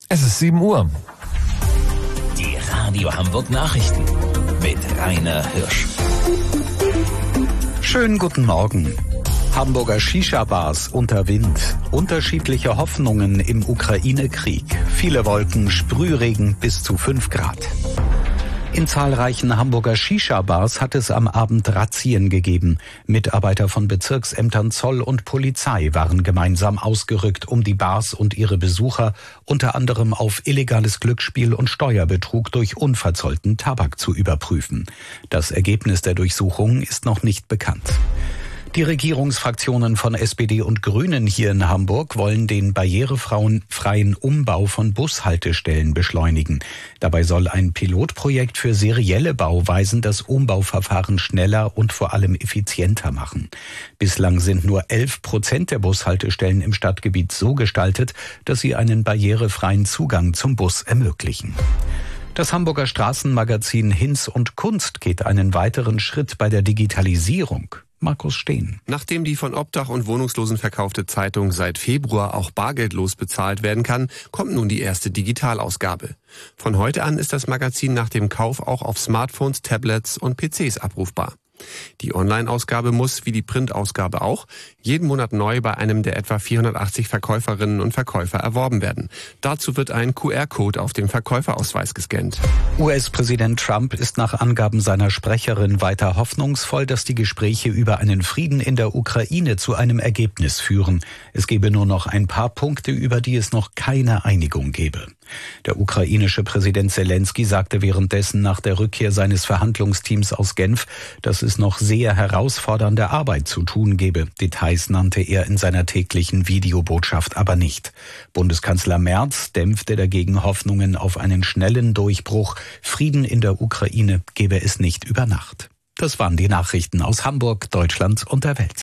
Es ist 7 Uhr. Die Radio Hamburg Nachrichten mit Rainer Hirsch. Schönen guten Morgen. Hamburger Shisha-Bars unter Wind. Unterschiedliche Hoffnungen im Ukraine-Krieg. Viele Wolken, Sprühregen bis zu 5 Grad. In zahlreichen Hamburger Shisha-Bars hat es am Abend Razzien gegeben. Mitarbeiter von Bezirksämtern Zoll und Polizei waren gemeinsam ausgerückt, um die Bars und ihre Besucher unter anderem auf illegales Glücksspiel und Steuerbetrug durch unverzollten Tabak zu überprüfen. Das Ergebnis der Durchsuchung ist noch nicht bekannt. Die Regierungsfraktionen von SPD und Grünen hier in Hamburg wollen den barrierefreien Umbau von Bushaltestellen beschleunigen. Dabei soll ein Pilotprojekt für serielle Bauweisen das Umbauverfahren schneller und vor allem effizienter machen. Bislang sind nur 11% der Bushaltestellen im Stadtgebiet so gestaltet, dass sie einen barrierefreien Zugang zum Bus ermöglichen. Das Hamburger Straßenmagazin Hinz und Kunst geht einen weiteren Schritt bei der Digitalisierung. Markus Steen. Nachdem die von Obdach- und Wohnungslosen verkaufte Zeitung seit Februar auch bargeldlos bezahlt werden kann, kommt nun die erste Digitalausgabe. Von heute an ist das Magazin nach dem Kauf auch auf Smartphones, Tablets und PCs abrufbar. Die Online-Ausgabe muss, wie die Printausgabe auch, jeden Monat neu bei einem der etwa 480 Verkäuferinnen und Verkäufer erworben werden. Dazu wird ein QR-Code auf dem Verkäuferausweis gescannt. US-Präsident Trump ist nach Angaben seiner Sprecherin weiter hoffnungsvoll, dass die Gespräche über einen Frieden in der Ukraine zu einem Ergebnis führen. Es gebe nur noch ein paar Punkte, über die es noch keine Einigung gebe. Der ukrainische Präsident Zelensky sagte währenddessen nach der Rückkehr seines Verhandlungsteams aus Genf, dass es noch sehr herausfordernde Arbeit zu tun gebe. Details nannte er in seiner täglichen Videobotschaft aber nicht. Bundeskanzler Merz dämpfte dagegen Hoffnungen auf einen schnellen Durchbruch. Frieden in der Ukraine gebe es nicht über Nacht. Das waren die Nachrichten aus Hamburg, Deutschland und der Welt.